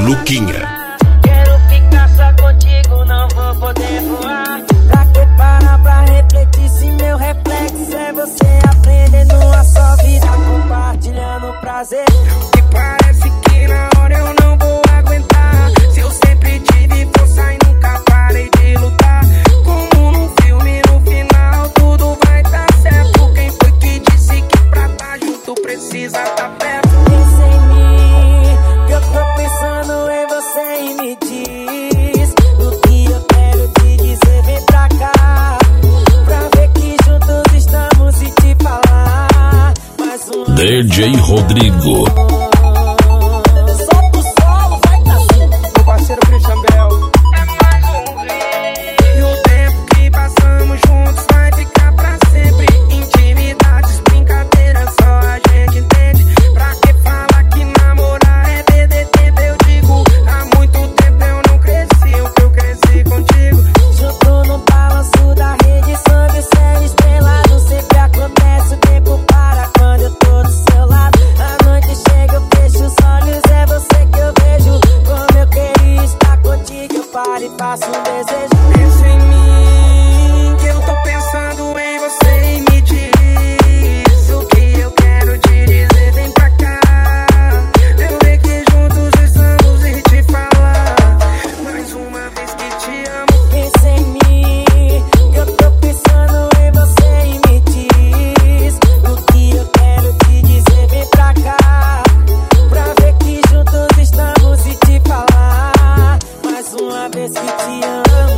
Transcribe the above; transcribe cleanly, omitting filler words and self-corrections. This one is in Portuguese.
Luquinha. Quero ficar só contigo, não vou poder voar. Pra que parar pra refletir se meu reflexo é você aprendendo a sua vida, compartilhando prazer. E parece que na hora eu não vou aguentar. Se eu sempre tive força e nunca parei de lutar. Como num filme, no final tudo vai dar certo. Quem foi que disse que pra tá junto precisa tá perto? Pensa em mim, que eu tô pensando em você e me diz o que eu quero te dizer, vem pra cá. Pra ver que juntos estamos e te falar mais uma DJ Rodrigo. Solta o solo, vai Cassim. Meu parceiro Christian Bell. É mais um rei. E o tempo que passamos juntos vai ficar pra sempre. Intimidades, brincadeiras, só a gente entende. Pra que falar que namorar é perder tempo? Eu digo, há muito tempo eu não cresci o que eu cresci contigo. Junto no balanço da rede, sob o céu estrelado. Sempre acontece, o tempo para quando eu tô do seu lado. A noite chega, eu fecho os olhos, é você que eu vejo. Como eu queria estar contigo, eu paro e faço um desejo. Pensa em mim, que eu tô pensando em você e me diz o que eu quero te dizer, vem pra cá. Eu ver que juntos estamos e te falar mais uma vez que te amo. Pensa em mim, que eu tô pensando em você e me diz o que eu quero te dizer, vem pra cá. Pra ver que juntos estamos e te falar mais uma vez que te amo.